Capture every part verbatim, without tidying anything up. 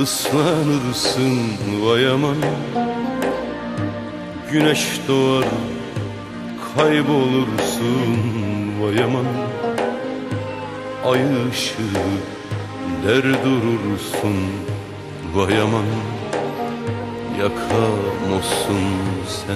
ıslanırsın vay aman. Güneş doğar kaybolursun vay aman. Ay ışığı der durursun vay aman. Yakamazsın sen.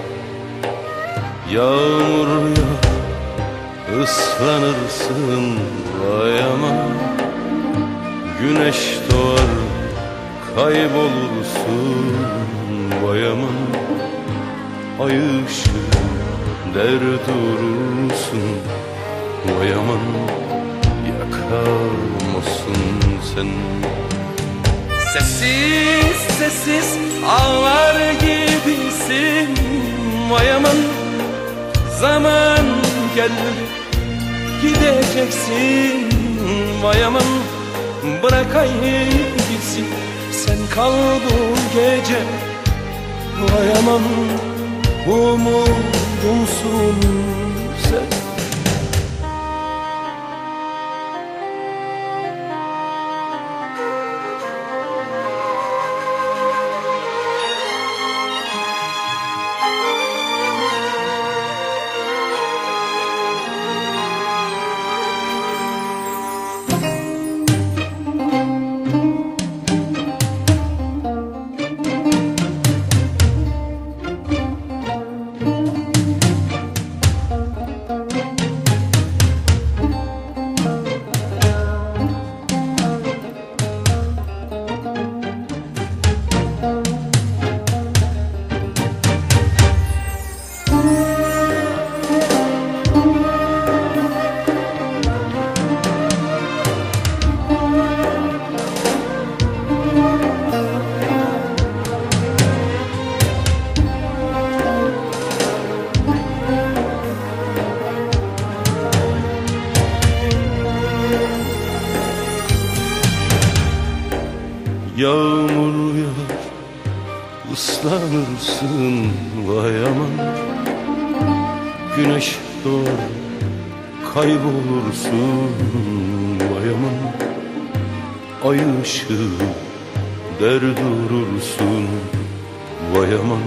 Yağmur yağar ıslanırsın vay aman. Güneş doğar kaybolursun vay aman. Ay ışığı der durursun vay aman. Yakamazsın sen. Sessiz sessiz ağlar gibisin vay aman. Zaman geldi gideceksin vay aman. Bırakayım gitsin sen kal bu gece vay aman. Umudumsun sen. Yağmur yağar ıslanırsın vay aman. Güneş doğar kaybolursun vay aman. Ay ışığı der durursun vay aman.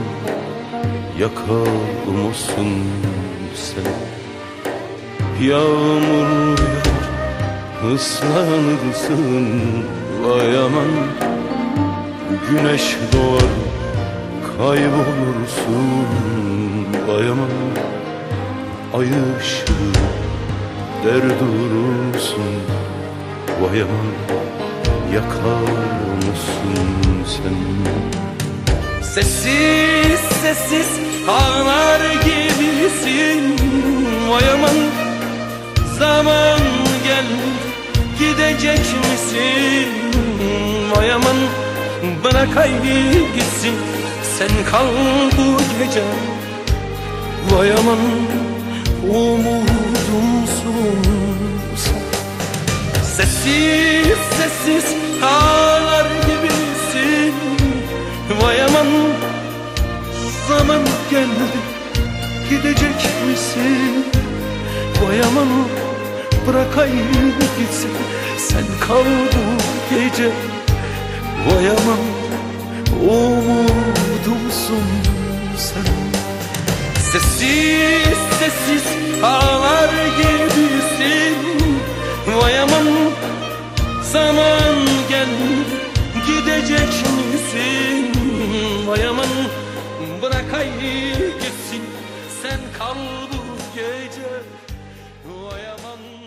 Yakamazsın sen. Yağmur yağar ıslanırsın vay aman. Güneş doğar kaybolursun vay aman. Ay ışığı der durursun vay aman. Yakamazsın sen. Sessiz sessiz ağlar gibisin vay aman. Zaman geldi gidecek misin vay aman. Bırakayım gitsin sen kal bu gece vay aman. Umudumsun sen. Sessiz sessiz ağlar gibisin vay aman. Zaman geldi gidecek misin vay aman. Bırakayım gitsin sen kal bu gece vay aman. Umudumsun sen. Sessiz sessiz ağlar gibisin vay aman. Zaman geldi gidecek misin vay aman. Bırakayım